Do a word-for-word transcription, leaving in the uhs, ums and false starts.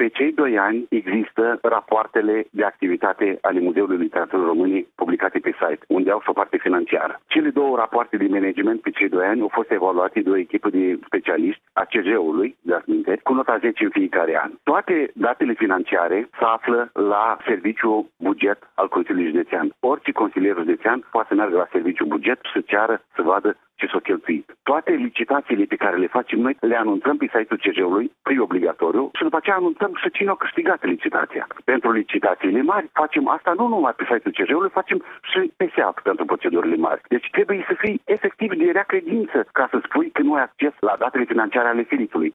Pe cei doi ani există rapoartele de activitate ale Muzeului Literaturii Române publicate pe site, unde au și o parte financiară. Cele două rapoarte de management pe cei doi ani au fost evaluate de o echipă de specialiști a C G-ului, de aminte, cu nota zece în fiecare an. Toate datele financiare se află la serviciul buget al Consiliului Județean. Orice consilier județean poate să meargă la serviciul buget și să ceară să vadă ce s-a cheltuit. Toate licitațiile pe care le facem noi le anunțăm pe site-ul C G-ului, pre-obligatoriu, și după aceea anunțăm și cine a câștigat licitația. Pentru licitațiile mari facem asta nu numai pe site-ul C G-ului, facem și pe SEAP pentru procedurile mari. Deci trebuie să fii efectiv de rea credință ca să spui că nu ai acces la datele financiare ale filitului.